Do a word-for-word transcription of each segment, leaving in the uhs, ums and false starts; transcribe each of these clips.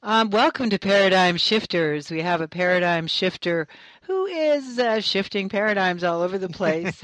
Um, welcome to Paradigm Shifters. We have a paradigm shifter who is uh, shifting paradigms all over the place.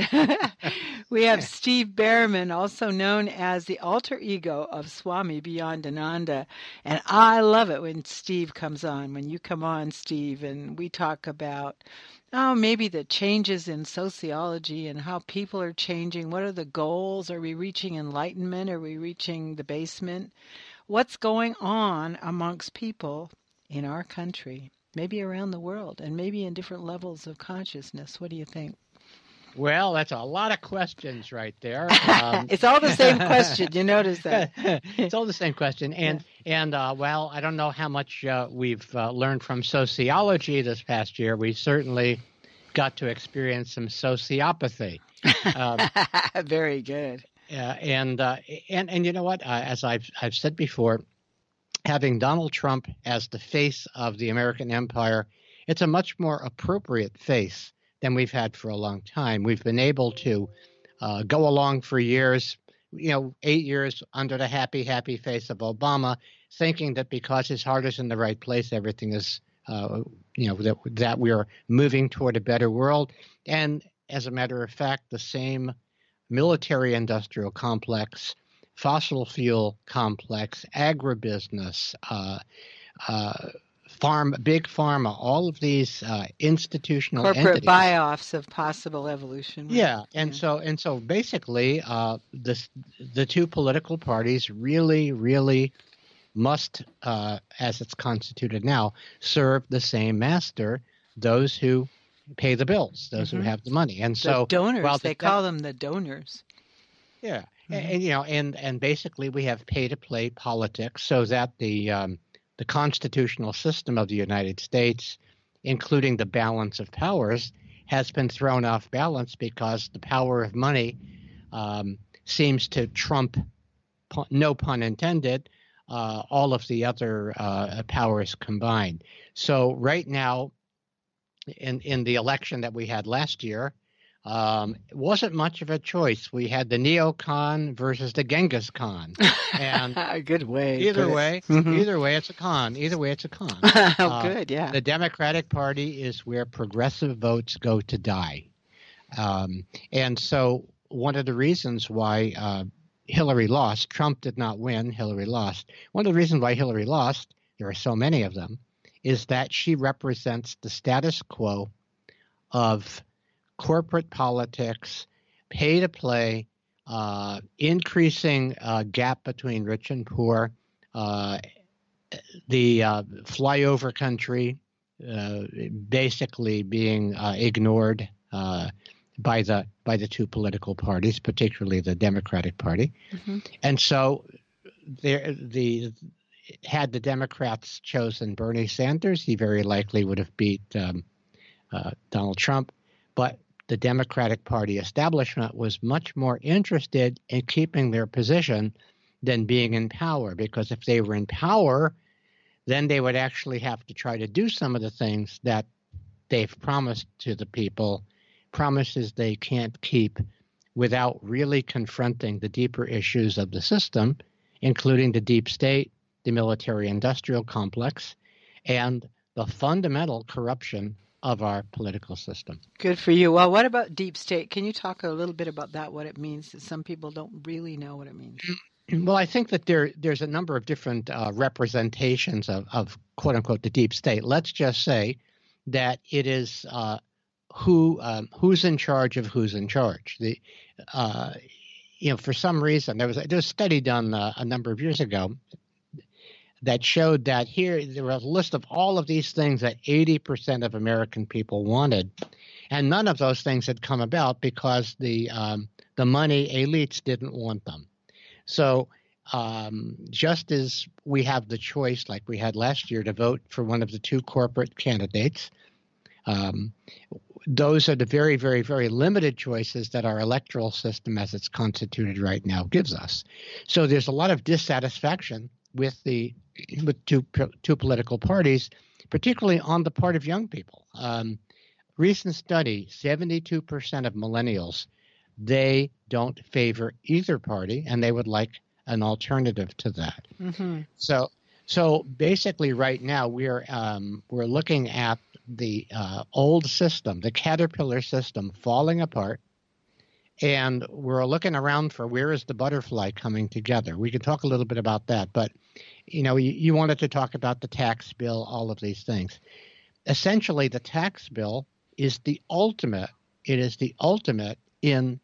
We have Steve Behrman, also known as the alter ego of Swami Beyondananda. And I love it when Steve comes on, when you come on, Steve, and we talk about, oh, maybe the changes in sociology and how people are changing. What are the goals? Are we reaching enlightenment? Are we reaching the basement? What's going on amongst people in our country, maybe around the world, and maybe in different levels of consciousness? What do you think? Well, that's a lot of questions right there. Um, it's all the same question. You notice that? It's all the same question. And, yeah. and uh, well, I don't know how much uh, we've uh, learned from sociology this past year. We certainly got to experience some sociopathy. Um, Very good. Uh, and uh, and and you know what? Uh, as I've I've said before, having Donald Trump as the face of the American empire, it's a much more appropriate face than we've had for a long time. We've been able to uh, go along for years, you know, eight years under the happy, happy face of Obama, thinking that because his heart is in the right place, everything is, uh, you know, that that we are moving toward a better world. And as a matter of fact, the same military-industrial complex, fossil fuel complex, agribusiness, uh, uh, farm, big pharma, all of these uh, institutional corporate entities. buy-offs of possible evolution. Right? Yeah, and yeah. so and so basically, uh, the the two political parties really, really must, uh, as it's constituted now, serve the same master: those who pay the bills, those mm-hmm. who have the money. And the so donors, while the, they call them the donors. Yeah. Mm-hmm. And, and, you know, and, and basically we have pay to play politics so that the, um, the constitutional system of the United States, including the balance of powers, has been thrown off balance because the power of money um, seems to trump, no pun intended, uh, all of the other uh, powers combined. So right now, In, in the election that we had last year, um, it wasn't much of a choice. We had the neocon versus the Genghis Khan. And a good way. Either way, mm-hmm. either way, it's a con. Either way, it's a con. oh, uh, good, yeah. The Democratic Party is where progressive votes go to die. Um, and so one of the reasons why uh, Hillary lost, Trump did not win, Hillary lost. One of the reasons why Hillary lost, there are so many of them, is that she represents the status quo of corporate politics, pay to play, uh, increasing uh, gap between rich and poor, uh, the uh, flyover country uh, basically being uh, ignored uh, by the by the two political parties, particularly the Democratic Party, mm-hmm. and so there the. Had the Democrats chosen Bernie Sanders, he very likely would have beat um, uh, Donald Trump. But the Democratic Party establishment was much more interested in keeping their position than being in power, because if they were in power, then they would actually have to try to do some of the things that they've promised to the people, promises they can't keep without really confronting the deeper issues of the system, including the deep state, the military-industrial complex, and the fundamental corruption of our political system. Good for you. Well, what about deep state? Can you talk a little bit about that, what it means? Some people don't really know what it means. Well, I think that there there's a number of different uh, representations of, of, quote-unquote, the deep state. Let's just say that it is uh, who um, who's in charge of who's in charge. The uh, you know, for some reason, there was, there was a study done uh, a number of years ago that showed that here there was a list of all of these things that eighty percent of American people wanted, and none of those things had come about because the um, the money elites didn't want them. So um, just as we have the choice, like we had last year, to vote for one of the two corporate candidates, um, those are the very, very, very limited choices that our electoral system as it's constituted right now gives us. So there's a lot of dissatisfaction with the with two two political parties, particularly on the part of young people. Um, recent study, seventy-two percent of millennials, they don't favor either party, and they would like an alternative to that. Mm-hmm. So So basically, right now we're um, we're looking at the uh, old system, the caterpillar system, falling apart, and we're looking around for where is the butterfly coming together. We can talk a little bit about that, but you know, you, you wanted to talk about the tax bill, all of these things. Essentially, the tax bill is the ultimate. It is the ultimate in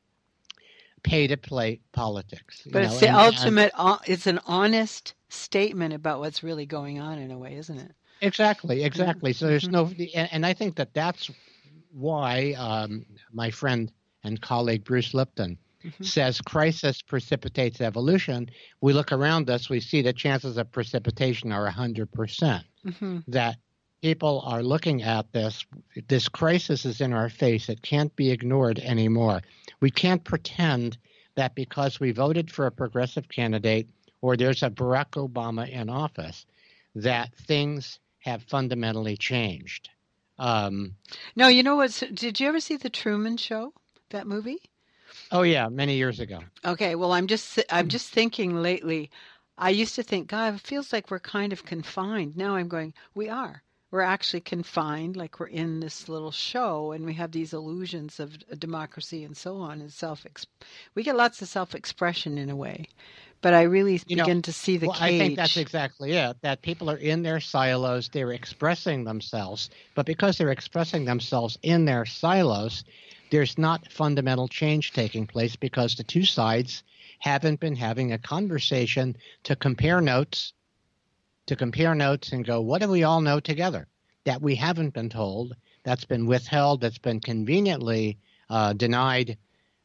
pay-to-play politics. But You it's know, the and, ultimate, uh, it's an honest statement about what's really going on in a way, isn't it? Exactly, exactly. Yeah. So there's Mm-hmm. no, and, and I think that that's why um, my friend and colleague Bruce Lipton mm-hmm. says crisis precipitates evolution. We look around us, we see the chances of precipitation are one hundred percent. Mm-hmm. That people are looking at this, this crisis is in our face. It can't be ignored anymore. We can't pretend that because we voted for a progressive candidate or there's a Barack Obama in office, that things have fundamentally changed. Um, no, you know what? Did you ever see The Truman Show, that movie? Oh, yeah, many years ago. Okay, well, I'm just I'm just thinking lately, I used to think, God, it feels like we're kind of confined. Now I'm going, we are. We're actually confined, like we're in this little show, and we have these illusions of democracy and so on, and self. We get lots of self-expression in a way, but I really you begin know, to see the well, cage. I think that's exactly it. That people are in their silos, they're expressing themselves, but because they're expressing themselves in their silos, there's not fundamental change taking place because the two sides haven't been having a conversation to compare notes. to compare notes and go, what do we all know together that we haven't been told, that's been withheld, that's been conveniently uh, denied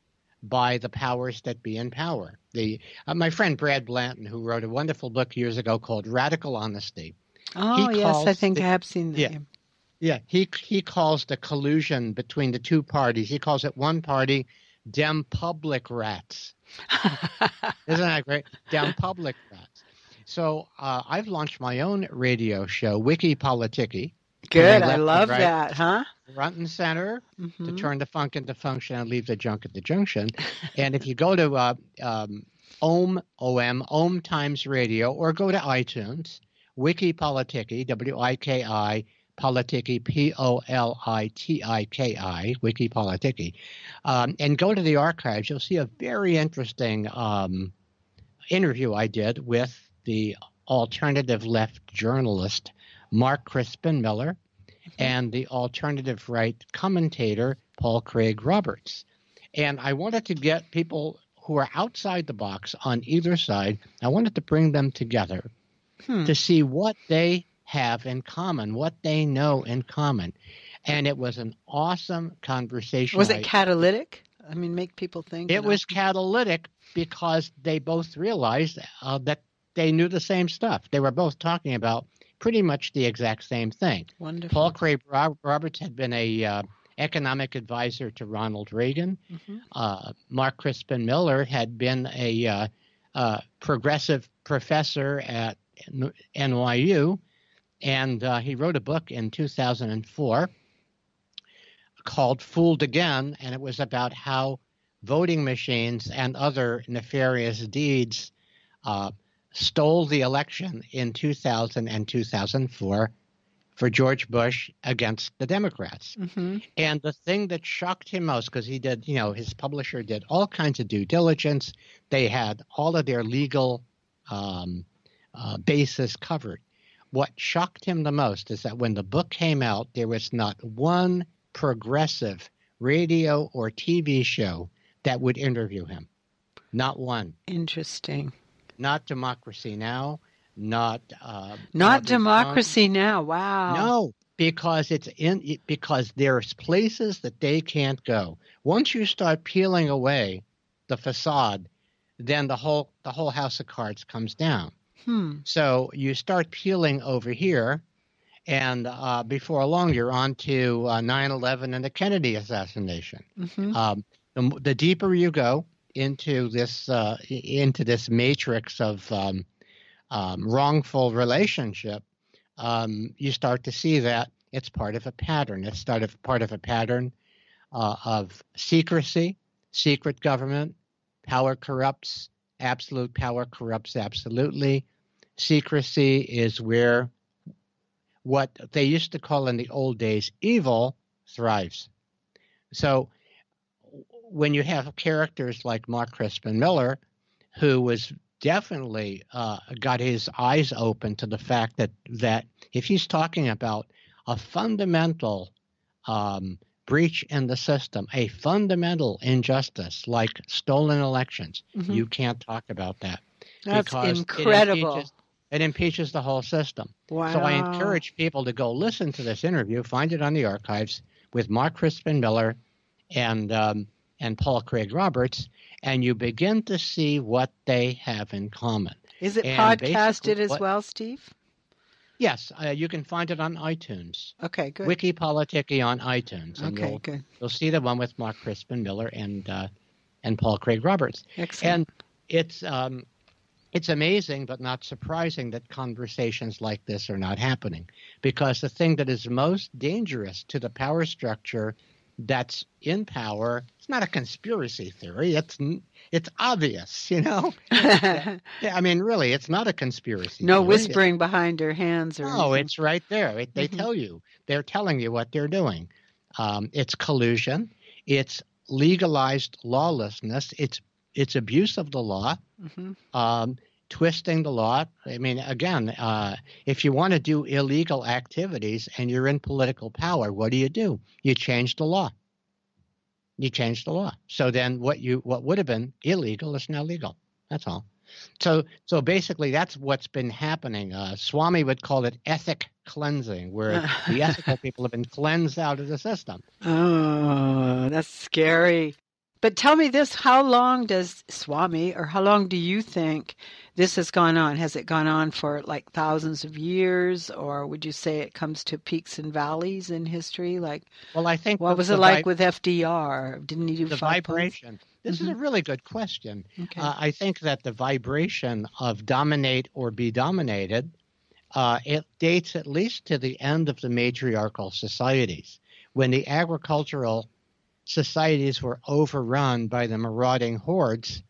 by the powers that be in power. The uh, my friend Brad Blanton, who wrote a wonderful book years ago called Radical Honesty. Oh, yes, I think the, I have seen that. Yeah, yeah he, he calls the collusion between the two parties, he calls it one party, Dem Public Rats. Isn't that great? Dem Public Rats. So uh, I've launched my own radio show, Wiki Politiki. Good, I love right, that, huh? Front and center mm-hmm. to turn the funk into function and leave the junk at the junction. And if you go to uh, um, Ohm, O M, Ohm Times Radio, or go to iTunes, Wiki Politiki, W I K I, Politiki, P O L I T I K I, Wiki Politiki, um, and go to the archives, you'll see a very interesting um, interview I did with the alternative left journalist Mark Crispin Miller mm-hmm. and the alternative right commentator Paul Craig Roberts. And I wanted to get people who are outside the box on either side, I wanted to bring them together hmm. to see what they have in common, what they know in common. And it was an awesome conversation. Was it catalytic? I mean, make people think. It you know? was catalytic because they both realized uh, that they knew the same stuff. They were both talking about pretty much the exact same thing. Wonderful. Paul Craig Roberts had been a uh, economic advisor to Ronald Reagan. Mm-hmm. Uh, Mark Crispin Miller had been a uh, uh, progressive professor at N Y U, and uh, he wrote a book in two thousand four called Fooled Again, and it was about how voting machines and other nefarious deeds uh, stole the election in two thousand and two thousand four for George Bush against the Democrats. Mm-hmm. And the thing that shocked him most, because he did, you know, his publisher did all kinds of due diligence. They had all of their legal um, uh, bases covered. What shocked him the most is that when the book came out, there was not one progressive radio or T V show that would interview him. Not one. Interesting. Not Democracy Now!, not uh, not Democracy Fun. Now. Wow. No, because it's in because there's places that they can't go. Once you start peeling away the facade, then the whole the whole house of cards comes down. Hmm. So you start peeling over here, and uh, before long, you're on to uh, nine eleven and the Kennedy assassination. Mm-hmm. Um, the, the deeper you go into this uh, into this matrix of um, um, wrongful relationship, um, you start to see that it's part of a pattern. It's part of part of a pattern uh, of secrecy, secret government, power corrupts, absolute power corrupts absolutely, secrecy is where what they used to call in the old days evil thrives. So when you have characters like Mark Crispin Miller, who was definitely uh, got his eyes open to the fact that that if he's talking about a fundamental um, breach in the system, a fundamental injustice like stolen elections, mm-hmm. you can't talk about that. That's because incredible. It impeaches, it impeaches the whole system. Wow. So I encourage people to go listen to this interview, find it on the archives with Mark Crispin Miller and um, and Paul Craig Roberts, and you begin to see what they have in common. Is it and podcasted as what, well, Steve? Yes, uh, you can find it on iTunes. Okay, good. WikiPoliticky on iTunes. And okay, you'll, good. You'll see the one with Mark Crispin Miller and uh, and Paul Craig Roberts. Excellent. And it's um, it's amazing, but not surprising that conversations like this are not happening, because the thing that is most dangerous to the power structure that's in power, it's not a conspiracy theory. It's it's obvious, you know. Yeah, I mean, really, it's not a conspiracy. No theory. whispering behind their hands or. No, anything. It's right there. It, they mm-hmm. tell you. They're telling you what they're doing. Um, it's collusion. It's legalized lawlessness. It's it's abuse of the law. Mm-hmm. Um, twisting the law. I mean, again, uh, if you want to do illegal activities and you're in political power, what do you do? You change the law. You change the law. So then what you what would have been illegal is now legal. That's all. So so basically that's what's been happening. Uh, Swami would call it ethic cleansing, where the ethical people have been cleansed out of the system. Oh, that's scary. But tell me this, how long does Swami, or how long do you think this has gone on? Has it gone on for like thousands of years, or would you say it comes to peaks and valleys in history? Like, well, I think what the, was the it like vi- with F D R? Didn't he do the five vibration? points? This mm-hmm. is a really good question. Okay. Uh, I think that the vibration of dominate or be dominated, uh, it dates at least to the end of the matriarchal societies, when the agricultural societies were overrun by the marauding hordes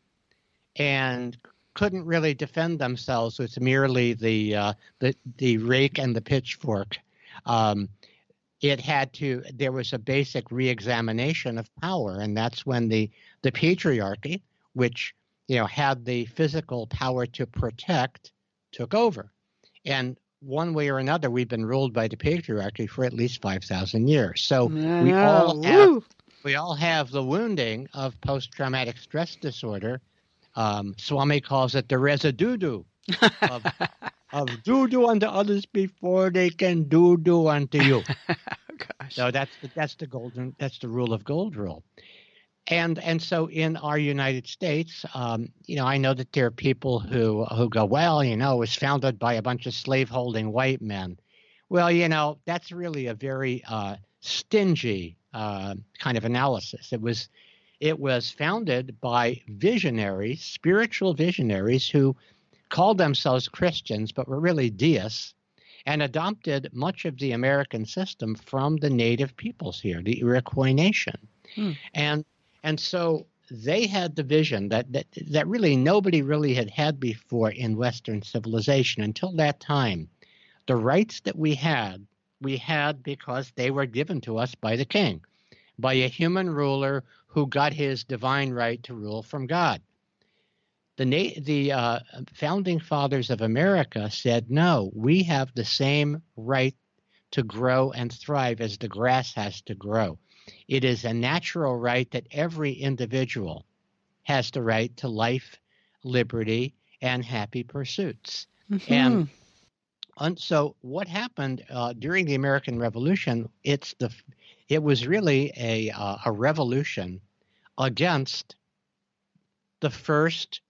and couldn't really defend themselves with merely the uh, the, the rake and the pitchfork. Um, it had to, there was a basic reexamination of power, and that's when the, the patriarchy, which, you know, had the physical power to protect, took over. And one way or another, we've been ruled by the patriarchy for at least five thousand years. So no, we all woo. have we all have the wounding of post-traumatic stress disorder. Um, Swami calls it the residue of, of do do unto others before they can do do unto you. Gosh. So that's the, that's the golden that's the rule of gold rule. And and so in our United States, um, you know, I know that there are people who who go, well, you know, it was founded by a bunch of slaveholding white men. Well, you know, that's really a very uh, stingy uh, kind of analysis. It was it was founded by visionaries, spiritual visionaries who called themselves Christians but were really deists, and adopted much of the American system from the native peoples here, the Iroquois Nation. Hmm. And and so they had the vision that, that that really nobody really had had before in Western civilization until that time. The rights that we had, we had because they were given to us by the king, by a human ruler who got his divine right to rule from God. The, na- the uh, founding fathers of America said, no, we have the same right to grow and thrive as the grass has to grow. It is a natural right that every individual has the right to life, liberty, and happy pursuits. Mm-hmm. And, and so what happened uh, during the American Revolution, it's the, it was really a, uh, a revolution against the first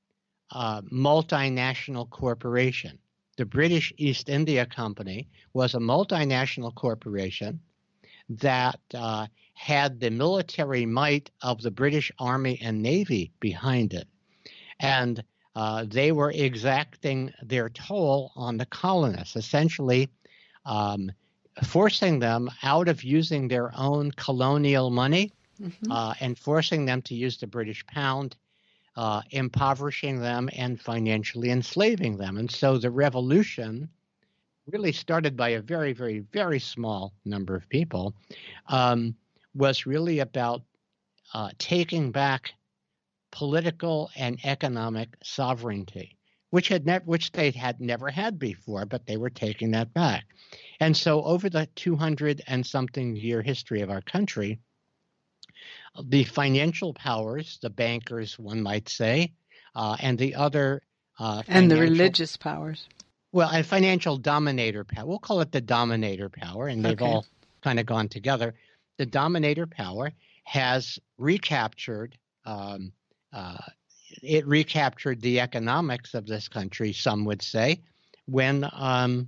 uh, multinational corporation. The British East India Company was a multinational corporation that uh, had the military might of the British Army and Navy behind it. And uh, they were exacting their toll on the colonists, essentially um, forcing them out of using their own colonial money mm-hmm. uh, and forcing them to use the British pound. uh, impoverishing them and financially enslaving them. And so the revolution, really started by a very, very, very small number of people, um, was really about uh, taking back political and economic sovereignty, which had never, which they had never had before, but they were taking that back. And so, over the two hundred and something year history of our country, the financial powers, the bankers, one might say, uh, and the other uh, and the religious powers. Well, and financial dominator power. We'll call it the dominator power, and they've Okay. all kind of gone together. The dominator power has recaptured. Um, uh, it recaptured the economics of this country, some would say, when um,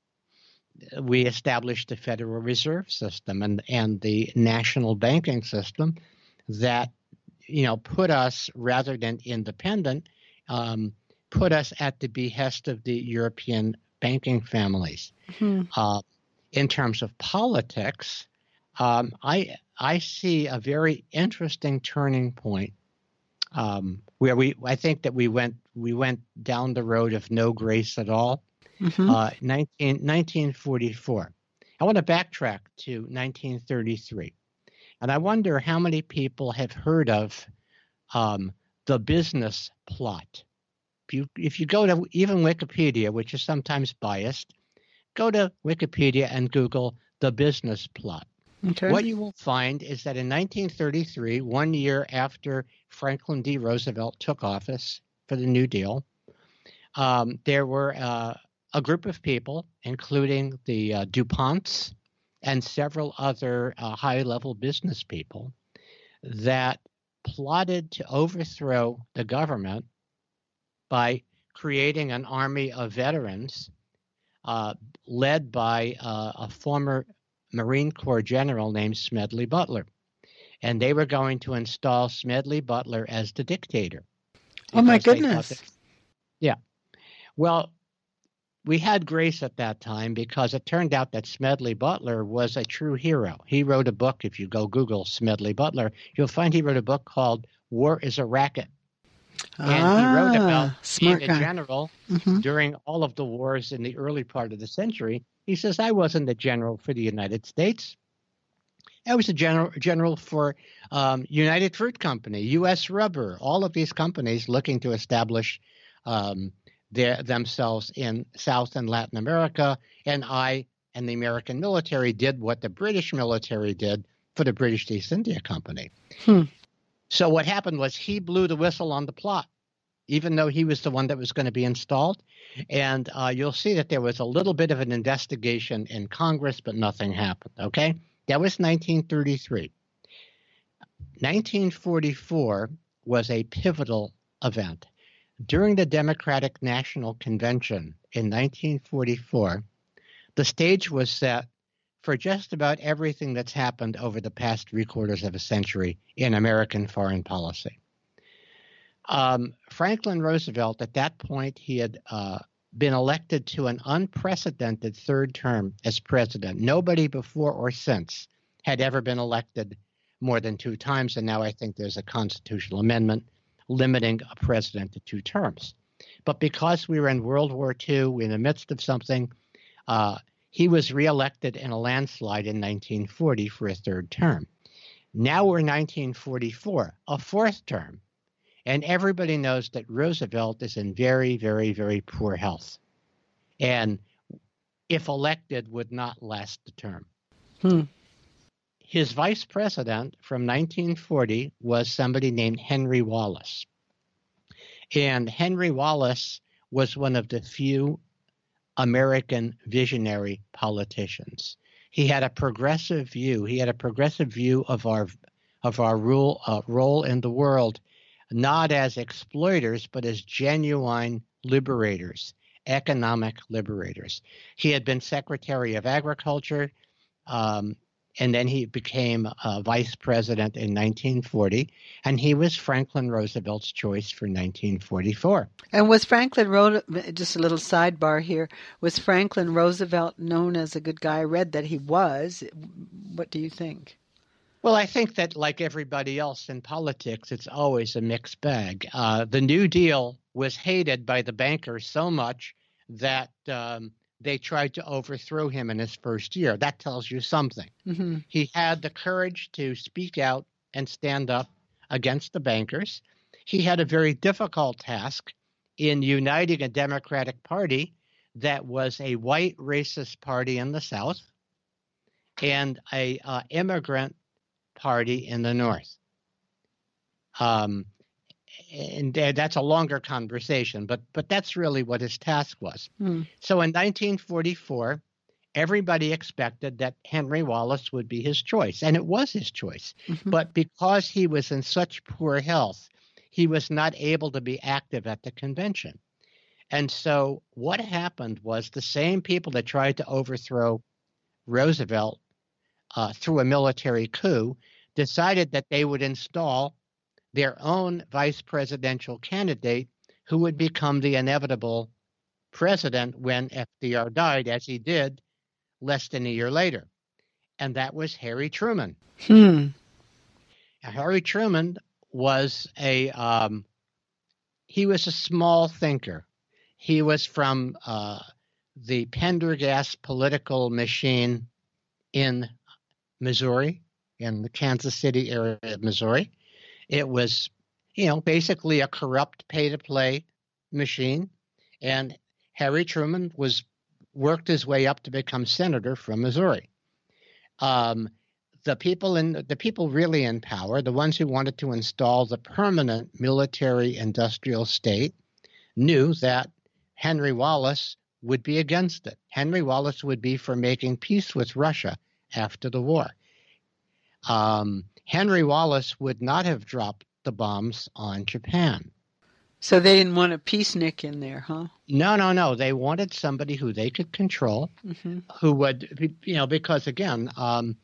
we established the Federal Reserve System and and the national banking system that, you know, put us, rather than independent, um, put us at the behest of the European banking families. Hmm. Uh, in terms of politics, um, I I see a very interesting turning point um, where we I think that we went we went down the road of no grace at all. Mm-hmm. Uh, nineteen forty-four. I want to backtrack to nineteen thirty-three, and I wonder how many people have heard of um, the business plot. If you, if you go to even Wikipedia, which is sometimes biased, go to Wikipedia and Google the business plot. Okay. What you will find is that in nineteen thirty-three, one year after Franklin D. Roosevelt took office for the New Deal, um, there were uh, a group of people, including the uh, DuPonts and several other uh, high-level business people, that plotted to overthrow the government by creating an army of veterans uh, led by uh, a former Marine Corps general named Smedley Butler. And they were going to install Smedley Butler as the dictator. Oh, my because they thought goodness. that- yeah. Well, we had grace at that time because it turned out that Smedley Butler was a true hero. He wrote a book. If you go Google Smedley Butler, you'll find he wrote a book called War is a Racket. And ah, he wrote about smart being a guy. general Mm-hmm. during all of the wars in the early part of the century. He says, I wasn't a general for the United States. I was a general general for um, United Fruit Company, U S Rubber, all of these companies looking to establish um, their, themselves in South and Latin America. And I and the American military did what the British military did for the British East India Company. Hmm. So what happened was he blew the whistle on the plot, even though he was the one that was going to be installed. And uh, you'll see that there was a little bit of an investigation in Congress, but nothing happened, okay? That was nineteen thirty-three. nineteen forty-four was a pivotal event. During the Democratic National Convention in nineteen forty-four, the stage was set for just about everything that's happened over the past three quarters of a century in American foreign policy. Um, Franklin Roosevelt, at that point, he had uh, been elected to an unprecedented third term as president. Nobody before or since had ever been elected more than two times, and now I think there's a constitutional amendment limiting a president to two terms. But because we were in World War Two, in the midst of something, uh, he was reelected in a landslide in nineteen forty for a third term. Now we're nineteen forty-four, a fourth term. And everybody knows that Roosevelt is in very, very, very poor health. And if elected, would not last the term. Hmm. His vice president from nineteen forty was somebody named Henry Wallace. And Henry Wallace was one of the few American visionary politicians. He had a progressive view. He had a progressive view of our of our rule, uh, role in the world, not as exploiters, but as genuine liberators, economic liberators. He had been Secretary of Agriculture, um, and then he became uh, vice president in nineteen forty, and he was Franklin Roosevelt's choice for nineteen forty-four. And was Franklin Roosevelt, just a little sidebar here, was Franklin Roosevelt known as a good guy? I read that he was. What do you think? Well, I think that like everybody else in politics, it's always a mixed bag. Uh, the New Deal was hated by the bankers so much that um, they tried to overthrow him in his first year. That tells you something. Mm-hmm. He had the courage to speak out and stand up against the bankers. He had a very difficult task in uniting a Democratic Party that was a white racist party in the South and a uh, immigrant party in the North. Um, and that's a longer conversation, but but that's really what his task was. Mm. So in nineteen forty-four, everybody expected that Henry Wallace would be his choice, and it was his choice. Mm-hmm. But because he was in such poor health, he was not able to be active at the convention. And so what happened was the same people that tried to overthrow Roosevelt uh, through a military coup decided that they would install their own vice presidential candidate who would become the inevitable president when F D R died, as he did less than a year later. And that was Harry Truman. Hmm. Now, Harry Truman was a um, he was a small thinker. He was from uh, the Pendergast political machine in Missouri, in the Kansas City area of Missouri. It was, you know, basically a corrupt pay-to-play machine, and Harry Truman was worked his way up to become senator from Missouri. Um, the people in the people really in power, the ones who wanted to install the permanent military-industrial state, knew that Henry Wallace would be against it. Henry Wallace would be for making peace with Russia after the war. Um, Henry Wallace would not have dropped the bombs on Japan. So they didn't want a peacenik in there, huh? No, no, no. They wanted somebody who they could control, mm-hmm. who would, you know, because again, um,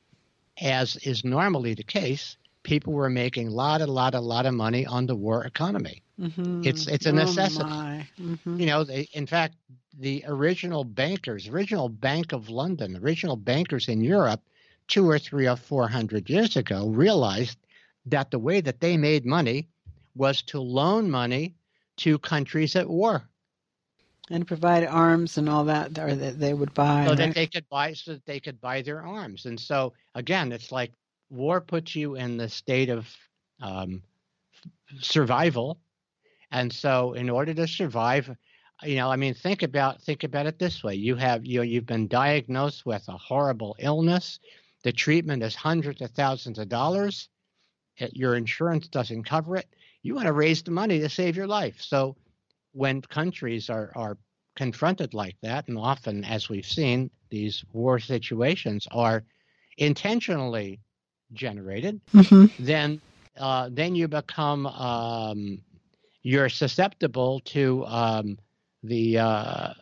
as is normally the case, people were making a lot, a lot, a lot of money on the war economy. Mm-hmm. It's it's a oh necessity. Mm-hmm. You know, they, in fact, the original bankers, original Bank of London, original bankers in Europe, two or three or four hundred years ago, realized that the way that they made money was to loan money to countries at war, and provide arms and all that, or that they would buy, so right? that they could buy, so that they could buy their arms. And so again, it's like war puts you in the state of um, survival, and so in order to survive, you know, I mean, think about think about it this way: you have you know, you've been diagnosed with a horrible illness. The treatment is hundreds of thousands of dollars. Your insurance doesn't cover it. You want to raise the money to save your life. So when countries are, are confronted like that, and often, as we've seen, these war situations are intentionally generated, mm-hmm. then uh, then you become um, you're susceptible to um, the uh,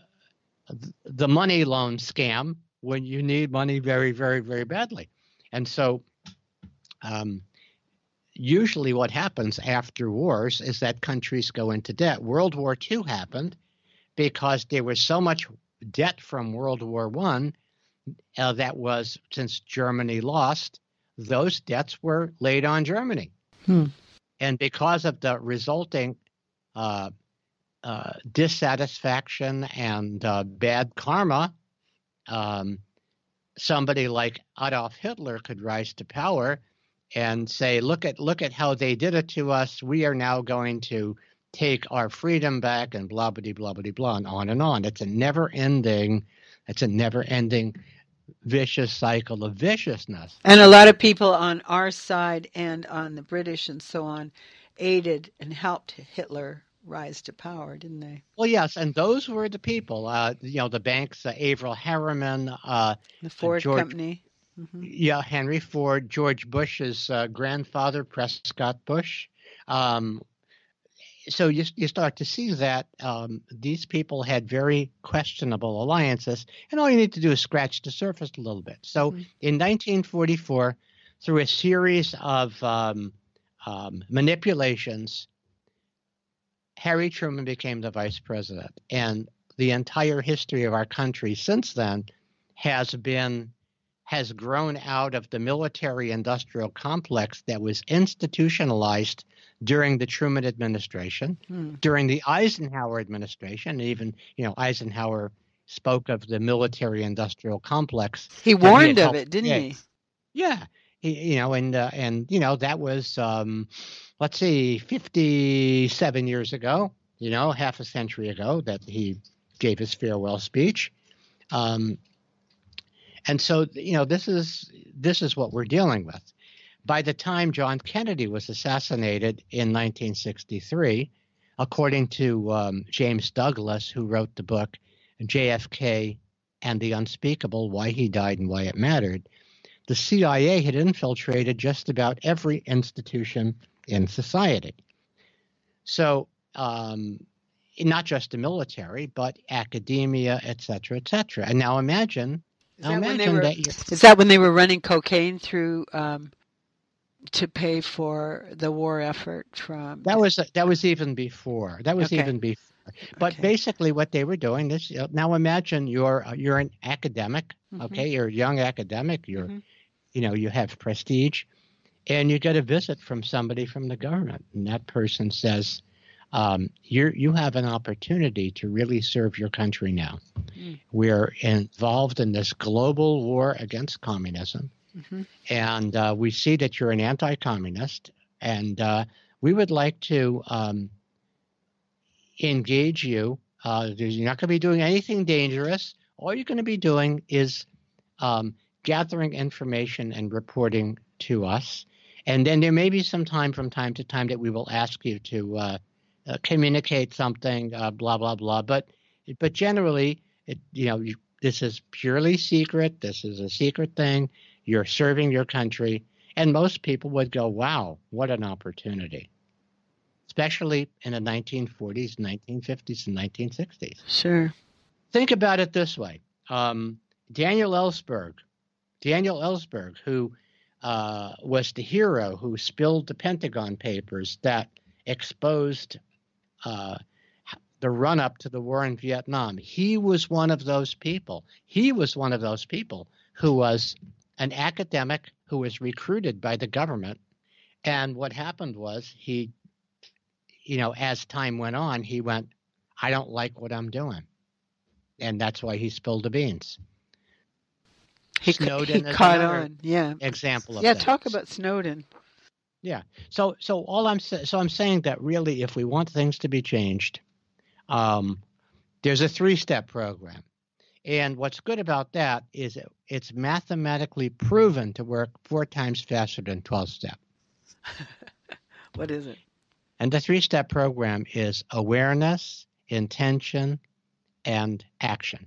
the money loan scam when you need money very, very, very badly. And so um, usually what happens after wars is that countries go into debt. World War Two happened because there was so much debt from World War One uh, that was, since Germany lost, those debts were laid on Germany. Hmm. And because of the resulting uh, uh, dissatisfaction and uh, bad karma, um, somebody like Adolf Hitler could rise to power and say, look at look at how they did it to us. We are now going to take our freedom back, and blah, blah, blah, blah, blah, and on and on. It's a never ending, it's a never ending vicious cycle of viciousness. And a lot of people on our side and on the British and so on aided and helped Hitler rise to power, didn't they? Well, yes, and those were the people, uh, you know, the banks, uh, Averell Harriman, uh, the Ford George, Company. Mm-hmm. Yeah, Henry Ford, George Bush's uh, grandfather, Prescott Bush. Um, so you you start to see that um, these people had very questionable alliances, and all you need to do is scratch the surface a little bit. So mm-hmm. in nineteen forty-four, through a series of um, um, manipulations, Harry Truman became the vice president, and the entire history of our country since then has been has grown out of the military-industrial complex that was institutionalized during the Truman administration, Hmm. during the Eisenhower administration, and even, you know, Eisenhower spoke of the military-industrial complex. He that he warned had of helped it, didn't create. he? Yeah, he, you know, and uh, and you know that was um, let's see, fifty-seven years ago. You know, half a century ago that he gave his farewell speech. Um, and so, you know, this is this is what we're dealing with. By the time John Kennedy was assassinated in nineteen sixty-three, according to um, James Douglas, who wrote the book J F K and the Unspeakable: Why He Died and Why It Mattered, the C I A had infiltrated just about every institution in society. So, um, not just the military, but academia, et cetera, et cetera. And now imagine, Is now that when they imagine were? that you're, Is that when they were running cocaine through um, to pay for the war effort from? that was that was even before. That was Okay. even before. But Okay. basically, what they were doing is, you know, now imagine you're uh, you're an academic, Mhm. okay? You're a young academic. You're, Mhm. you know, you have prestige, and you get a visit from somebody from the government, and that person says, um, "You you have an opportunity to really serve your country now. Mm. We're involved in this global war against communism, Mhm. and uh, we see that you're an anti-communist, and uh, we would like to um, engage you. Uh, you're not going to be doing anything dangerous. All you're going to be doing is um, gathering information and reporting to us. And then there may be some time from time to time that we will ask you to uh, uh, communicate something, uh, blah, blah, blah. But but generally, it, you know, you, this is purely secret. This is a secret thing. You're serving your country. And most people would go, wow, what an opportunity, especially in the nineteen forties, nineteen fifties, and nineteen sixties. Sure. Think about it this way. Um, Daniel Ellsberg, Daniel Ellsberg, who uh, was the hero who spilled the Pentagon Papers that exposed uh, the run-up to the war in Vietnam. He was one of those people. He was one of those people who was an academic who was recruited by the government. And what happened was he, you know, as time went on, he went, I don't like what I'm doing. And that's why he spilled the beans. He, Snowden he is caught another on. Yeah. example of Yeah. that. Talk about Snowden. Yeah. So so all I'm sa- so I'm saying that really, if we want things to be changed, um, there's a three-step program, and what's good about that is it, it's mathematically proven to work four times faster than twelve-step. What is it? And the three-step program is awareness, intention, and action.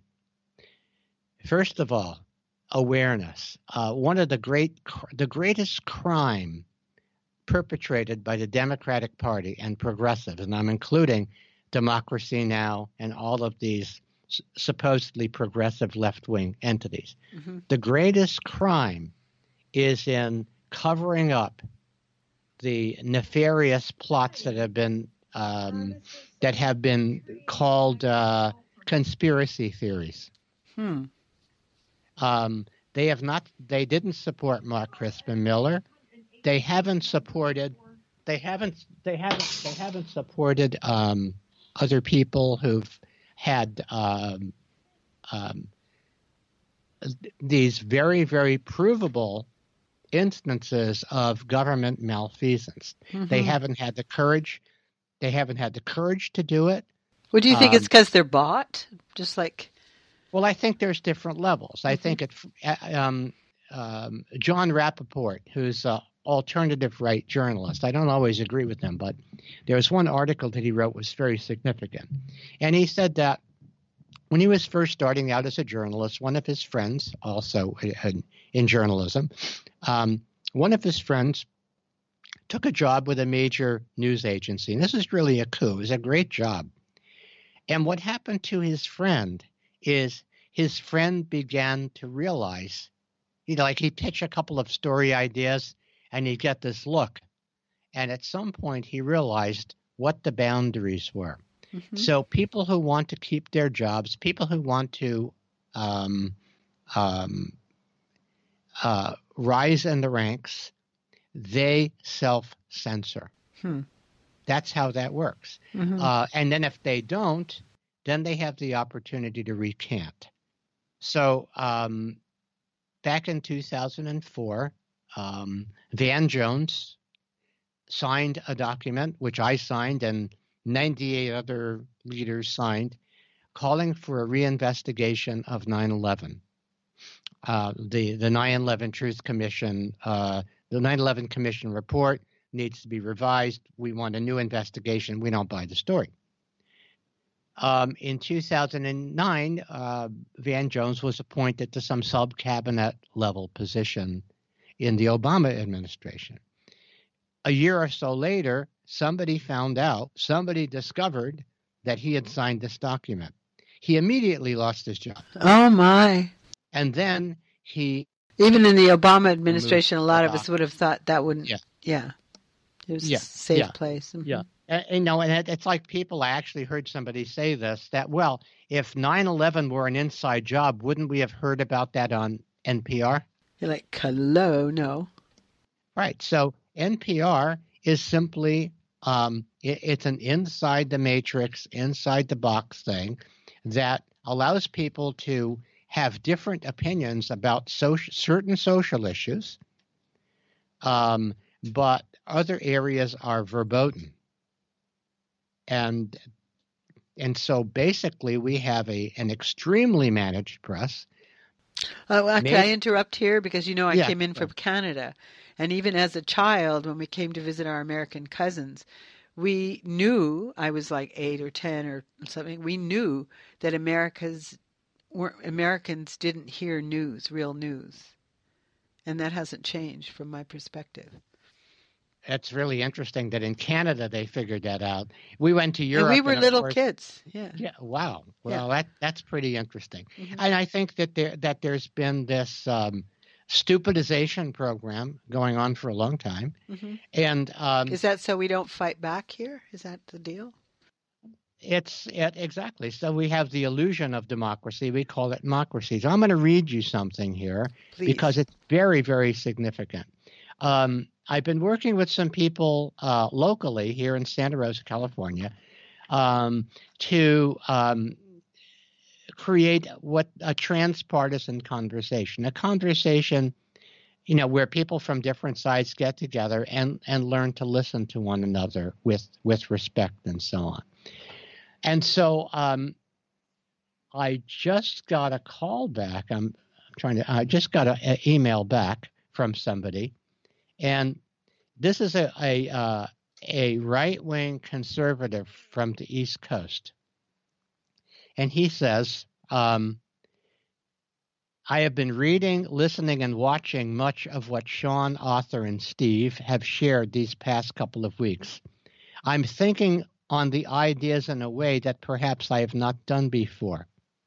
First of all, awareness. Uh, one of the great, the greatest crime perpetrated by the Democratic Party and progressives, and I'm including Democracy Now! And all of these s- supposedly progressive left-wing entities. Mm-hmm. The greatest crime is in covering up the nefarious plots that have been um, that have been called uh, conspiracy theories. Hmm. Um, they have not. They didn't support Mark Crispin Miller. They haven't supported. They haven't. They haven't. They haven't supported um, other people who've had um, um, these very, very provable instances of government malfeasance. Mm-hmm. They haven't had the courage. They haven't had the courage to do it. Well, do you think Um, it's because they're bought? Just like. Well, I think there's different levels. I Mhm. think it. Um, um, John Rappaport, who's an alternative right journalist, I don't always agree with him, but there was one article that he wrote was very significant, and he said that when he was first starting out as a journalist, one of his friends, also in, in journalism, um, one of his friends took a job with a major news agency, and this is really a coup. It was a great job. And what happened to his friend is his friend began to realize, you know, like he'd pitch a couple of story ideas and he'd get this look. And at some point he realized what the boundaries were. Mm-hmm. So people who want to keep their jobs, people who want to um, um, uh, rise in the ranks, they self-censor. Hmm. That's how that works. Mm-hmm. Uh, and then if they don't, then they have the opportunity to recant. So um, back in two thousand four, um, Van Jones signed a document, which I signed and ninety-eight other leaders signed, calling for a reinvestigation of nine eleven. Uh, the the nine eleven Truth Commission, uh, the nine eleven Commission report needs to be revised. We want a new investigation. We don't buy the story. Um, in two thousand nine, uh, Van Jones was appointed to some sub-cabinet level position in the Obama administration. A year or so later, somebody found out, somebody discovered that he had signed this document. He immediately lost his job. Oh, my. And then he... Even in the Obama administration, a lot of us would have thought that wouldn't... Yeah. Yeah. It was yeah. a safe yeah. place. Mm-hmm. Yeah. And, you know, and it, it's like people, I actually heard somebody say this, that, well, if nine eleven were an inside job, wouldn't we have heard about that on N P R? You're like, hello, no. Right. So N P R is simply, um, it, it's an inside the matrix, inside the box thing that allows people to have different opinions about social, certain social issues, um, but other areas are verboten. And and so basically we have a an extremely managed press. Uh, well, can I interrupt here? Because, you know, I yeah, came in from Canada. And even as a child, when we came to visit our American cousins, we knew, I was like eight or ten or something, we knew that America's Americans didn't hear news, real news. And that hasn't changed from my perspective. It's really interesting that in Canada they figured that out. We went to Europe. And we were and little course, kids. Yeah. Yeah. Wow. Well, yeah. that that's pretty interesting. Mm-hmm. And I think that there that there's been this um, stupidization program going on for a long time. Mm-hmm. And um, is that so we don't fight back here? Is that the deal? It's it, exactly. So we have the illusion of democracy. We call it democracy. So I'm going to read you something here Please. Because it's very, very significant. Um, I've been working with some people uh, locally here in Santa Rosa, California, um, to um, create what a transpartisan conversation, a conversation, you know, where people from different sides get together and, and learn to listen to one another with, with respect and so on. And so um, I just got a call back. I'm trying to, I just got an email back from somebody. And this is a a, uh, a right-wing conservative from the East Coast. And he says, um, I have been reading, listening, and watching much of what Sean, Arthur, and Steve have shared these past couple of weeks. I'm thinking on the ideas in a way that perhaps I have not done before.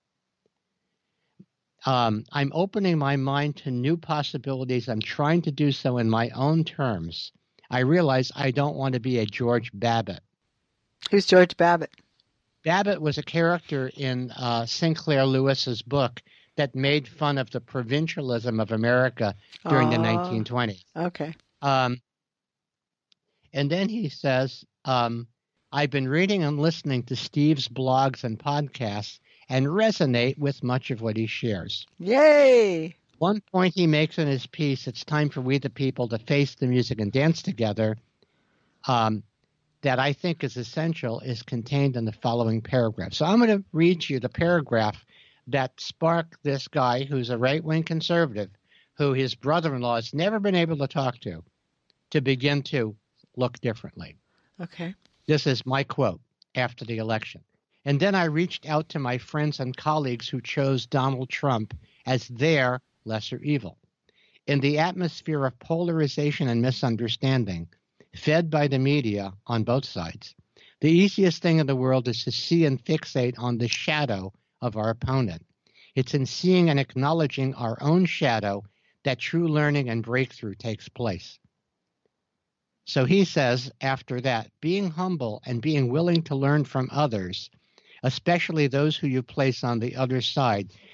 Um, I'm opening my mind to new possibilities. I'm trying to do so in my own terms. I realize I don't want to be a George Babbitt. Who's George Babbitt? Babbitt was a character in uh, Sinclair Lewis's book that made fun of the provincialism of America during oh, the nineteen twenties. Okay. Um, and then he says, um, I've been reading and listening to Steve's blogs and podcasts and resonate with much of what he shares. Yay! One point he makes in his piece, it's time for we the people to face the music and dance together, um, that I think is essential, is contained in the following paragraph. So I'm going to read you the paragraph that sparked this guy who's a right-wing conservative, who his brother-in-law has never been able to talk to, to begin to look differently. Okay. This is my quote after the election. And then I reached out to my friends and colleagues who chose Donald Trump as their lesser evil. In the atmosphere of polarization and misunderstanding, fed by the media on both sides, the easiest thing in the world is to see and fixate on the shadow of our opponent. It's in seeing and acknowledging our own shadow that true learning and breakthrough takes place. So he says, after that, being humble and being willing to learn from others, especially those who you place on the other side,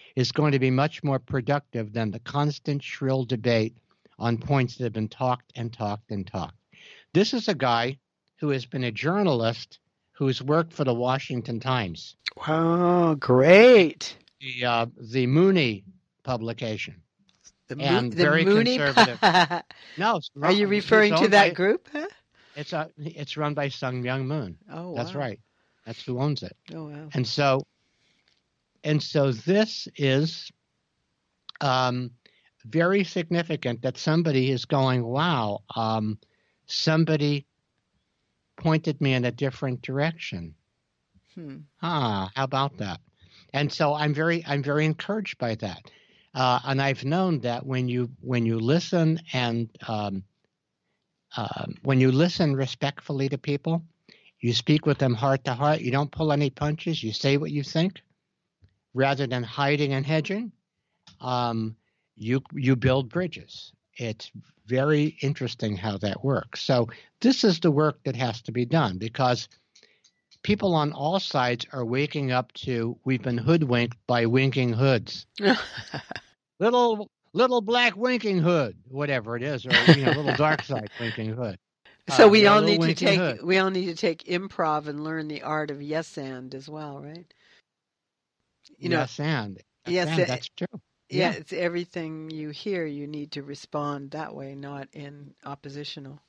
is going to be much more productive than the constant shrill debate on points that have been talked and talked and talked. This is a guy who has been a journalist who's worked for the Washington Times. Wow, great. The, uh, the Mooney publication. The, Mo- and the very Mooney conservative. No, it's Are you run- referring it's to owned that by- group? Huh? It's a, it's run by Sung Myung Moon. Oh, That's wow. right. That's who owns it. Oh, wow. And so, and so this is um, very significant that somebody is going, wow, um, somebody pointed me in a different direction. Hmm. Ah, how about that? And so I'm very, I'm very encouraged by that. Uh, and I've known that when you when you listen and um, uh, when you listen respectfully to people, you speak with them heart to heart. You don't pull any punches. You say what you think, rather than hiding and hedging. Um, you you build bridges. It's very interesting how that works. So this is the work that has to be done, because people on all sides are waking up to, we've been hoodwinked by winking hoods. little little black winking hood, whatever it is, or you know, little dark side winking hood. So Uh, we yeah, all little need to winking take hood. we all need to take improv and learn the art of yes and as well, right? You know, yes, and yes, yes, and it- that's true. yeah, Yeah. it's everything you hear. You need to respond that way, not in oppositional.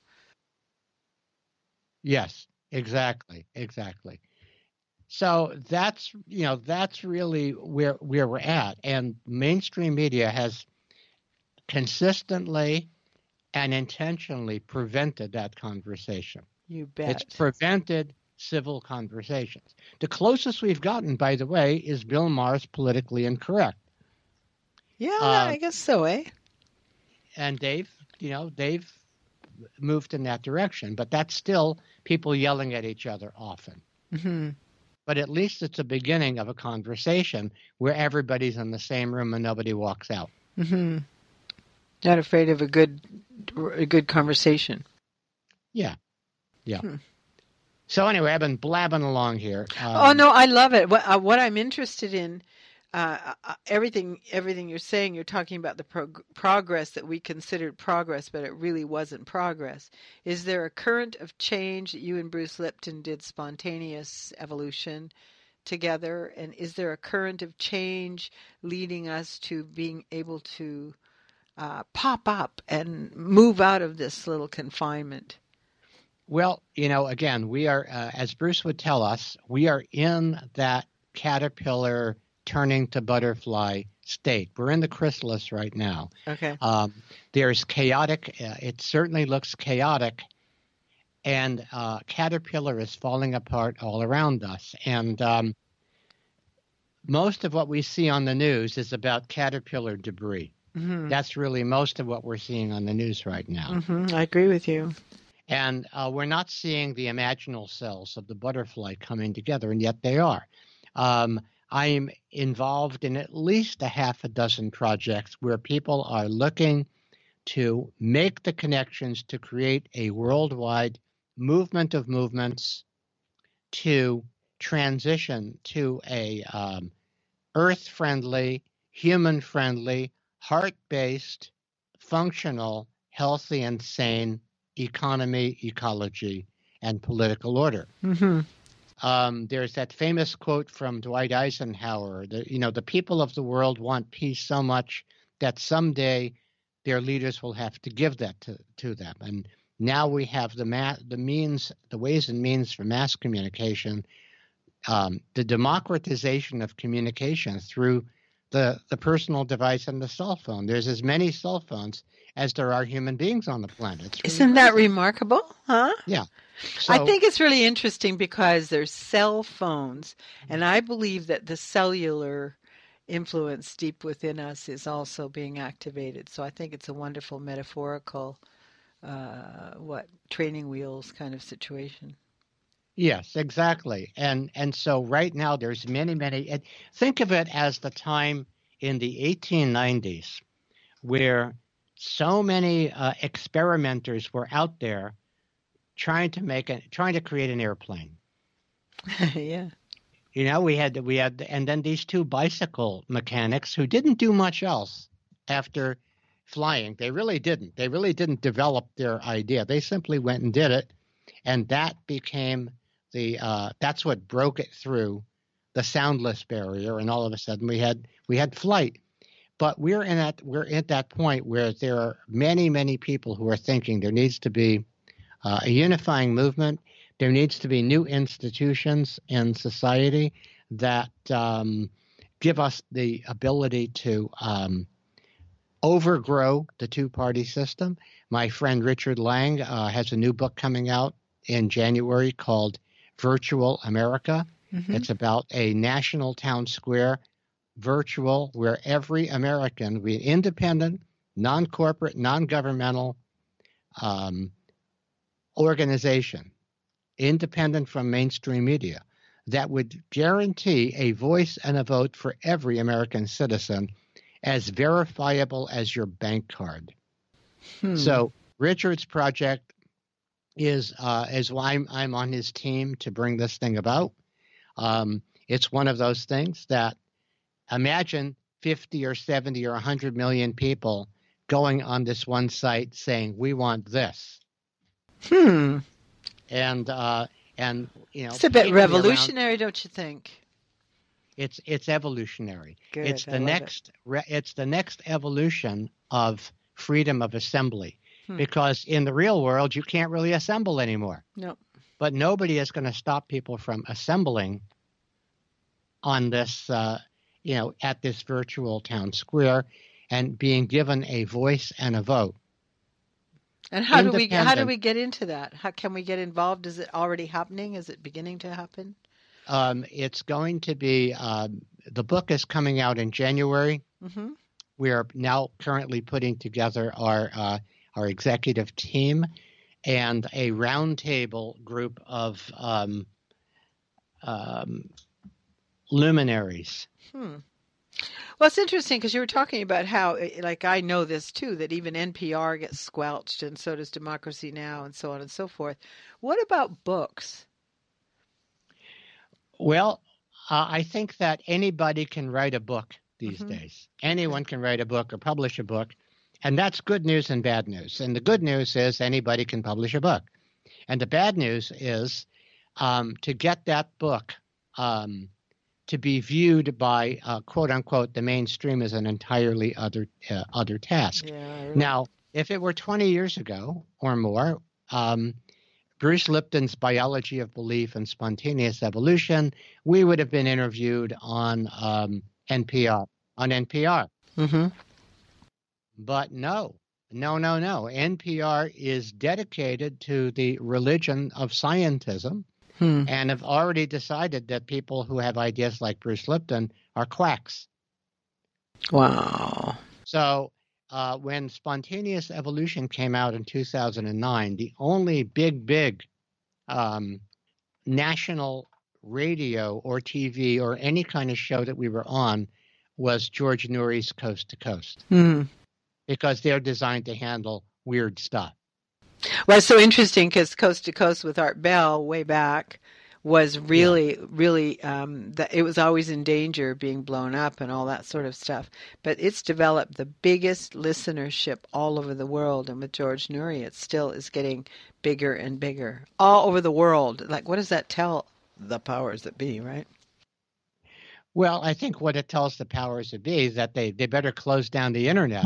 Yes, exactly, exactly. So that's you know that's really where where we're at, and mainstream media has consistently and intentionally prevented that conversation. You bet. It's prevented civil conversations. The closest we've gotten, by the way, is Bill Maher's Politically Incorrect. yeah, uh, I guess so, eh? And they've, you know, they've moved in that direction, but that's still people yelling at each other often. Mm-hmm. But at least it's a beginning of a conversation where everybody's in the same room and nobody walks out. Mm-hmm. Not afraid of a good a good conversation. Yeah. Yeah. Hmm. So anyway, I've been blabbing along here. Um, Oh no, I love it. What uh, what I'm interested in, uh, uh, everything everything you're saying, you're talking about the prog- progress that we considered progress, but it really wasn't progress. Is there a current of change that you and Bruce Lipton did spontaneous evolution together, and is there a current of change leading us to being able to uh, pop up and move out of this little confinement? Well, you know, again, we are, uh, as Bruce would tell us, we are in that caterpillar turning to butterfly state. We're in the chrysalis right now. Okay. Um, there's chaotic, uh, it certainly looks chaotic, and uh, caterpillar is falling apart all around us. And um, most of what we see on the news is about caterpillar debris. Mm-hmm. That's really most of what we're seeing on the news right now. Mm-hmm. I agree with you. And uh, we're not seeing the imaginal cells of the butterfly coming together, and yet they are. Um, I'm involved in at least a half a dozen projects where people are looking to make the connections to create a worldwide movement of movements to transition to a um, earth-friendly, human-friendly, heart-based, functional, healthy, and sane economy, ecology, and political order. Mm-hmm. Um, there's that famous quote from Dwight Eisenhower that, you know, the people of the world want peace so much that someday their leaders will have to give that to, to them. And now we have the ma- the means, the ways and means for mass communication, um, the democratization of communication through the, the personal device and the cell phone. There's as many cell phones as there are human beings on the planet. It's really Isn't that crazy. remarkable? Huh? Yeah. So, I think it's really interesting because there's cell phones, and I believe that the cellular influence deep within us is also being activated. So I think it's a wonderful metaphorical, uh, what, training wheels kind of situation. yes, exactly. And and so right now there's many, many, and think of it as the time in the eighteen nineties where so many uh, experimenters were out there trying to make it, trying to create an airplane. Yeah. You know, we had we had, and then these two bicycle mechanics who didn't do much else after flying. They really didn't. They really didn't develop their idea. They simply went and did it, and that became the. Uh, that's what broke it through the soundless barrier, and all of a sudden we had we had flight. But we're in that we're at that point where there are many many people who are thinking there needs to be uh, a unifying movement. There needs to be new institutions in society that um, give us the ability to um, overgrow the two-party system. My friend Richard Lang uh, has a new book coming out in January called Virtual America. Mm-hmm. It's about a national town square, virtual, where every American, be independent, non-corporate, non-governmental um, organization, independent from mainstream media, that would guarantee a voice and a vote for every American citizen as verifiable as your bank card. Hmm. So Richard's project is uh, is why I'm, I'm on his team to bring this thing about. Um, it's one of those things that imagine fifty or seventy or one hundred million people going on this one site saying, we want this. Hmm. And, uh, and you know, it's a bit revolutionary, around, don't you think? It's it's evolutionary. Good, it's the I love next it. re, it's the next evolution of freedom of assembly, hmm. because in the real world you can't really assemble anymore. No. But nobody is going to stop people from assembling on this, uh, you know, at this virtual town square, and being given a voice and a vote. And how do we how do we get into that? How can we get involved? Is it already happening? Is it beginning to happen? Um, it's going to be, um, the book is coming out in January. Mm-hmm. We are now currently putting together our uh, our executive team and a roundtable group of um, um, luminaries. Hmm. Well, it's interesting because you were talking about how, like, I know this too, that even N P R gets squelched, and so does Democracy Now!, and so on and so forth. What about books? Well, uh, I think that anybody can write a book these mm-hmm. days. Anyone can write a book or publish a book, and that's good news and bad news. And the good news is anybody can publish a book. And the bad news is um, to get that book um, to be viewed by, uh, quote unquote, the mainstream is an entirely other uh, other task. Yeah, really. Now, if it were twenty years ago or more, um, Bruce Lipton's Biology of Belief and Spontaneous Evolution, we would have been interviewed on um, N P R. On N P R. Mm-hmm. But no, no, no, no. N P R is dedicated to the religion of scientism. Hmm. And have already decided that people who have ideas like Bruce Lipton are quacks. Wow. So uh, when Spontaneous Evolution came out in two thousand nine, the only big, big um, national radio or T V or any kind of show that we were on was George Noory's Coast to Coast. Hmm. Because they're designed to handle weird stuff. Well, it's so interesting because Coast to Coast with Art Bell way back was really, yeah. really, um, that it was always in danger of being blown up and all that sort of stuff. But it's developed the biggest listenership all over the world. And with George Noory, it still is getting bigger and bigger all over the world. Like, what does that tell the powers that be, right? Well, I think what it tells the powers that be is that they, they better close down the internet.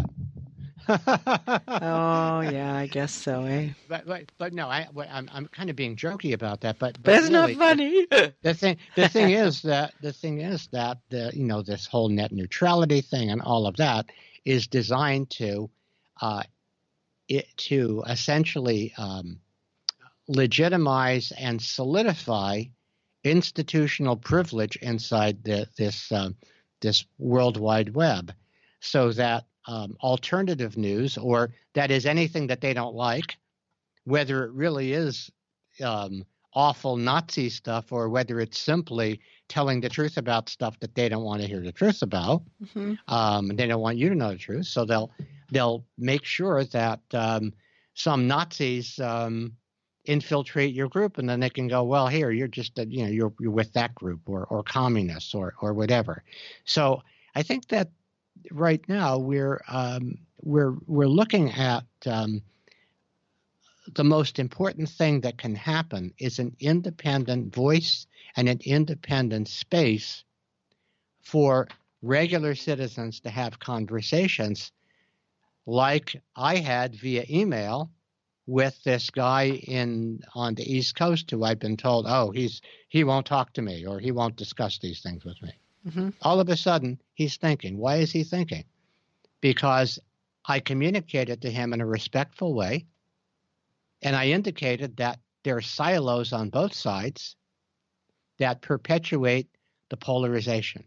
Oh yeah, I guess so, eh? But but, but no, I I'm I'm kind of being jokey about that. But, but, but it's really, not funny. The, the thing the thing is that the thing is that the you know this whole net neutrality thing and all of that is designed to uh it to essentially um, legitimize and solidify institutional privilege inside the, this uh, this World Wide Web, so that Um, alternative news, or that is anything that they don't like, whether it really is um, awful Nazi stuff or whether it's simply telling the truth about stuff that they don't want to hear the truth about, mm-hmm. um, and they don't want you to know the truth. So they'll they'll make sure that um, some Nazis um, infiltrate your group, and then they can go, well, here, you're just, a, you know, you're you're with that group, or or communists, or or whatever. So I think that right now we're um, we're we're looking at um, the most important thing that can happen is an independent voice and an independent space for regular citizens to have conversations like I had via email with this guy in on the East Coast who I've been told, oh, he's he won't talk to me, or he won't discuss these things with me. Mm-hmm. All of a sudden, he's thinking. Why is he thinking? Because I communicated to him in a respectful way, and I indicated that there are silos on both sides that perpetuate the polarization.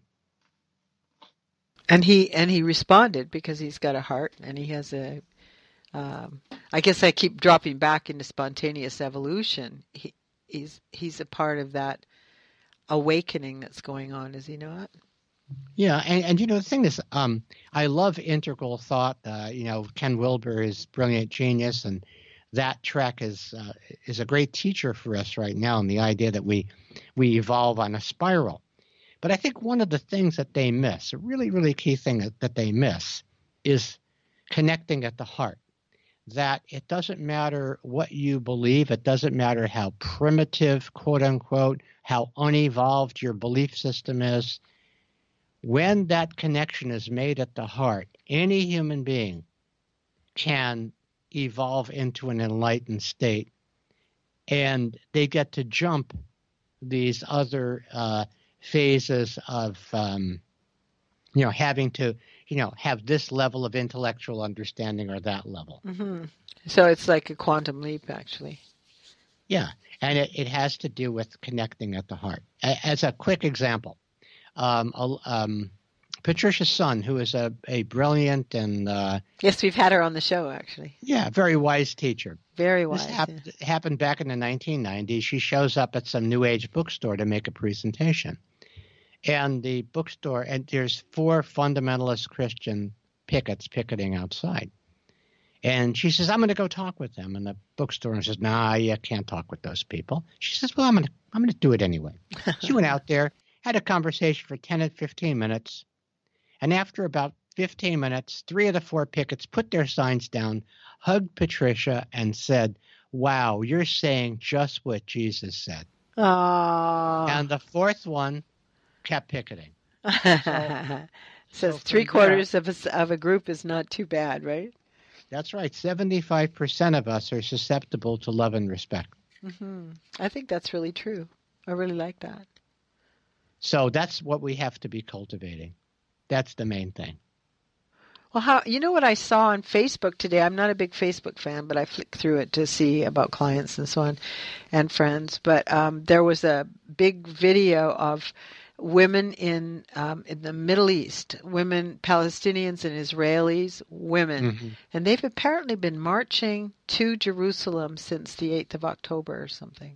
And he and he responded because he's got a heart, and he has a Um, I guess I keep dropping back into spontaneous evolution. He, he's he's a part of that awakening that's going on, is he not? Yeah, and, and you know, the thing is, um, I love integral thought. Uh, you know, Ken Wilber is brilliant genius, and that track is uh, is a great teacher for us right now. And the idea that we we evolve on a spiral. But I think one of the things that they miss, a really really key thing that, that they miss, is connecting at the heart. That it doesn't matter what you believe. It doesn't matter how primitive, quote unquote, how unevolved your belief system is. When that connection is made at the heart, any human being can evolve into an enlightened state, and they get to jump these other uh, phases of, um, you know, having to, you know, have this level of intellectual understanding or that level. Mm-hmm. So it's like a quantum leap, actually. Yeah, and it, it has to do with connecting at the heart. As a quick example, um, um, Patricia Sun, who is a, a brilliant and... Uh, yes, we've had her on the show, actually. Yeah, very wise teacher. Very wise. This hap- yeah. happened back in the nineteen nineties. She shows up at some New Age bookstore to make a presentation. And the bookstore, and there's four fundamentalist Christian pickets picketing outside. And she says, I'm going to go talk with them. And the bookstore owner says, nah, you can't talk with those people. She says, well, I'm going to I'm going to do it anyway. She went out there, had a conversation for ten and fifteen minutes. And after about fifteen minutes, three of the four pickets put their signs down, hugged Patricia, and said, wow, you're saying just what Jesus said. Aww. And the fourth one kept picketing. So, so three quarters there, of a, of a group is not too bad, right? That's right. seventy-five percent of us are susceptible to love and respect. Mm-hmm. I think that's really true. I really like that. So that's what we have to be cultivating. That's the main thing. Well, how you know what I saw on Facebook today? I'm not a big Facebook fan, but I flicked through it to see about clients and so on and friends. But um, there was a big video of women in um, in the Middle East, women, Palestinians and Israelis, women. Mm-hmm. And they've apparently been marching to Jerusalem since the eighth of October or something.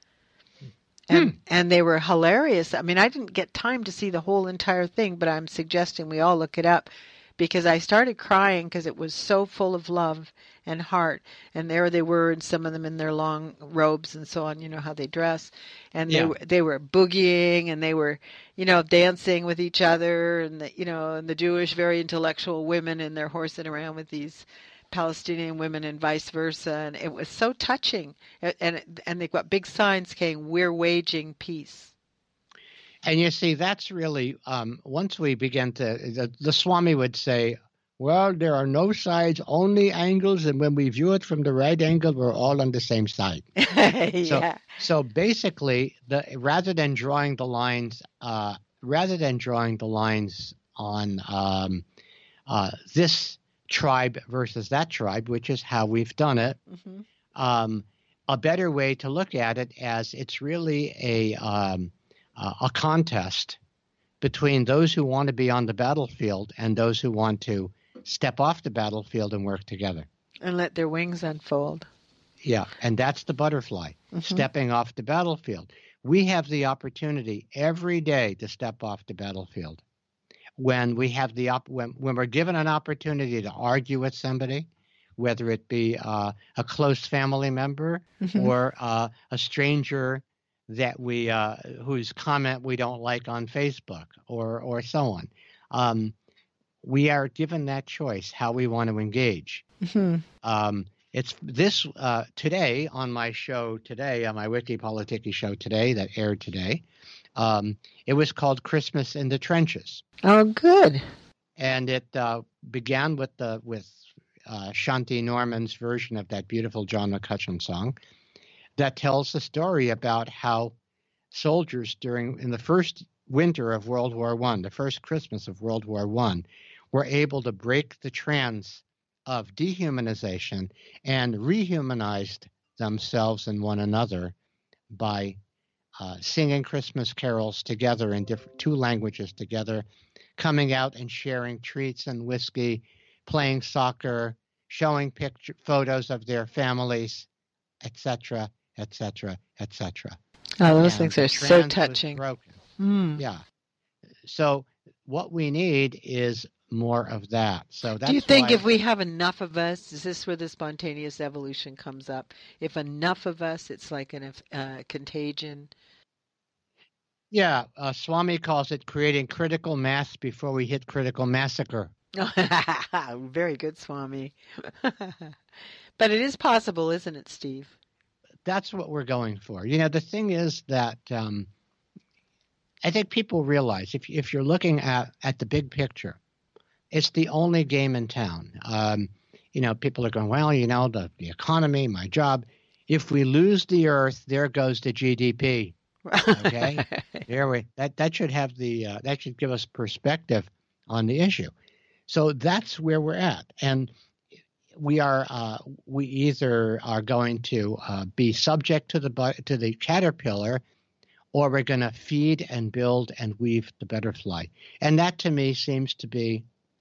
And hmm. and they were hilarious. I mean, I didn't get time to see the whole entire thing, but I'm suggesting we all look it up, because I started crying because it was so full of love and heart. And there they were, and some of them in their long robes and so on, you know how they dress. And they, yeah. were, they were boogieing, and they were, you know, dancing with each other. And, the, you know, and the Jewish, very intellectual women, and they're horsing around with these Palestinian women and vice versa. And it was so touching. And, and they've got big signs saying, we're waging peace. And you see, that's really, um, once we begin to, the, the Swami would say, well, there are no sides, only angles, and when we view it from the right angle, we're all on the same side. yeah. So, so basically, the rather than drawing the lines, uh, rather than drawing the lines on um, uh, this tribe versus that tribe, which is how we've done it, mm-hmm. um, a better way to look at it as it's really a um, uh, a contest between those who want to be on the battlefield and those who want to step off the battlefield and work together. And let their wings unfold. Yeah, and that's the butterfly, mm-hmm. stepping off the battlefield. We have the opportunity every day to step off the battlefield. When we have the op- when, when we're given an opportunity to argue with somebody, whether it be uh, a close family member mm-hmm. or uh, a stranger that we uh, whose comment we don't like on Facebook or or so on. Um, we are given that choice how we want to engage. Mm-hmm. Um, it's this uh, today on my show today on my Wiki Politiki show today that aired today. Um, it was called Christmas in the Trenches. Oh, good. And it uh, began with the with uh, Shanti Norman's version of that beautiful John McCutcheon song that tells the story about how soldiers during in the first winter of World War One, the first Christmas of World War One, were able to break the trance of dehumanization and rehumanized themselves and one another by uh, singing Christmas carols together in different two languages together, coming out and sharing treats and whiskey, playing soccer, showing picture photos of their families, et cetera, et cetera, et cetera. Oh, those and things are so touching. Mm. Yeah. So what we need is more of that. So that's Do you think why, if we have enough of us, is this where the spontaneous evolution comes up? If enough of us, it's like a uh, contagion. Yeah, uh, Swami calls it creating critical mass before we hit critical massacre. Very good, Swami. But it is possible, isn't it, Steve? That's what we're going for. You know, the thing is that um, I think people realize if if you're looking at, at the big picture, it's the only game in town. Um, you know, people are going, well, you know, the, the economy, my job. If we lose the earth, there goes the G D P. Okay, there we that that should have the uh, that should give us perspective on the issue. So that's where we're at, and we are uh, we either are going to uh, be subject to the to the caterpillar, or we're going to feed and build and weave the butterfly. And that to me seems to be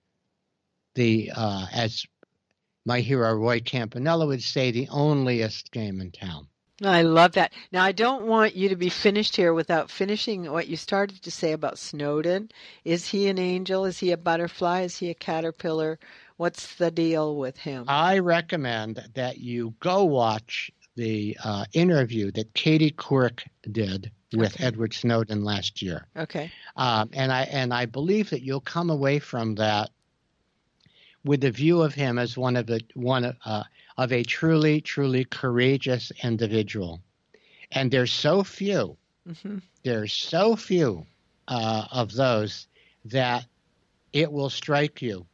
the uh, as my hero Roy Campanella would say, the onlyest game in town. I love that. Now, I don't want you to be finished here without finishing what you started to say about Snowden. Is he an angel? Is he a butterfly? Is he a caterpillar? What's the deal with him? I recommend that you go watch the uh, interview that Katie Couric did with okay. Edward Snowden last year. Okay. Um, and I and I believe that you'll come away from that with the view of him as one of the one uh, of a truly, truly courageous individual. And there's so few, mm-hmm. there's so few uh, of those that it will strike you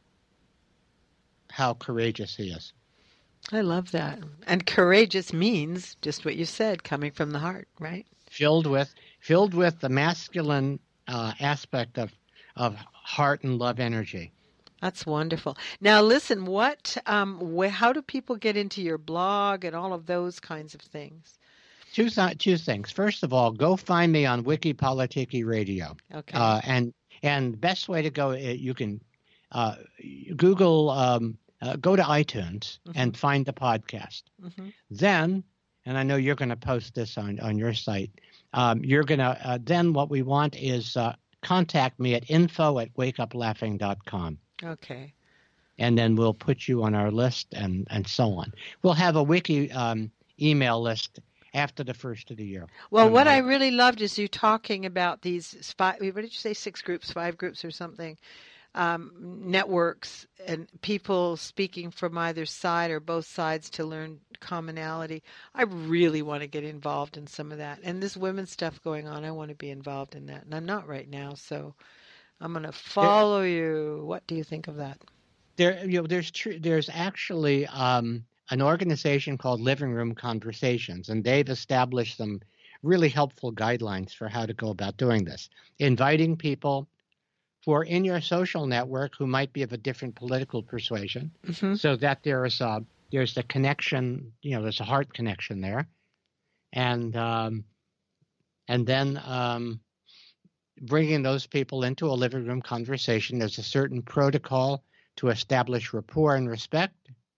how courageous he is. I love that. And courageous means just what you said, coming from the heart, right? Filled with filled with the masculine uh, aspect of of heart and love energy. That's wonderful. Now, listen, what, um, wh- how do people get into your blog and all of those kinds of things? Two, th- two things. First of all, go find me on Wiki Politiki Radio. Okay. Uh, and and best way to go, you can uh, Google, um, uh, go to iTunes mm-hmm. and find the podcast. Mm-hmm. Then, and I know you're going to post this on, on your site, um, you're going to, uh, then what we want is uh, contact me at info at wakeuplaughing dot com. Okay. And then we'll put you on our list and, and so on. We'll have a wiki um, email list after the first of the year. Well, what I really loved is you talking about these five, what did you say, six groups, five groups or something, um, networks and people speaking from either side or both sides to learn commonality. I really want to get involved in some of that. And this women's stuff going on, I want to be involved in that. And I'm not right now, so I'm going to follow there, you. What do you think of that? There, you know, there's tr- there's actually um, an organization called Living Room Conversations, and they've established some really helpful guidelines for how to go about doing this. Inviting people who are in your social network who might be of a different political persuasion, mm-hmm. so that there is a there's the connection. You know, there's a heart connection there, and um, and then. Um, bringing those people into a living room conversation. There's a certain protocol to establish rapport and respect,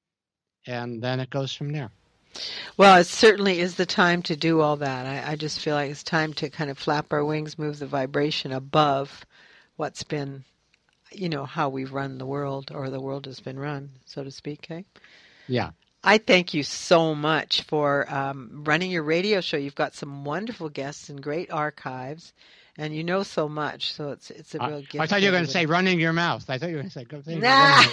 and then it goes from there. Well, it certainly is the time to do all that. I, I just feel like it's time to kind of flap our wings, move the vibration above what's been, you know, how we've run the world, or the world has been run, so to speak. Okay? Yeah. I thank you so much for um, running your radio show. You've got some wonderful guests and great archives, and you know so much. So it's it's a I, real gift. I thought you were going to say everybody. running your mouth. I thought you were going to say go things. Nah.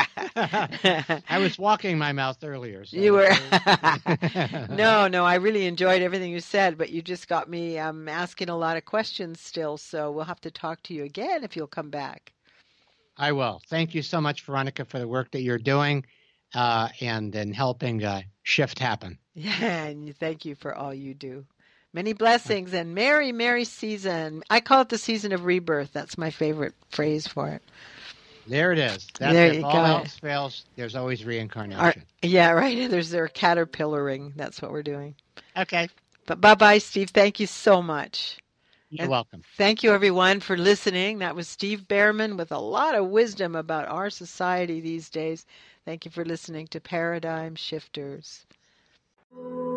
I was walking my mouth earlier. So You were no, no. I really enjoyed everything you said, but you just got me um, asking a lot of questions still. So we'll have to talk to you again if you'll come back. I will. Thank you so much, Veronica, for the work that you're doing uh, and in helping uh, shift happen. Yeah, and thank you for all you do. Many blessings and merry, merry season. I call it the season of rebirth. That's my favorite phrase for it. There it is. That's There if you all go. else fails, there's always reincarnation. Our, yeah, right. There's their caterpillaring. That's what we're doing. Okay. But bye-bye, Steve. Thank you so much. You're And welcome. Thank you, everyone, for listening. That was Steve Behrman with a lot of wisdom about our society these days. Thank you for listening to Paradigm Shifters.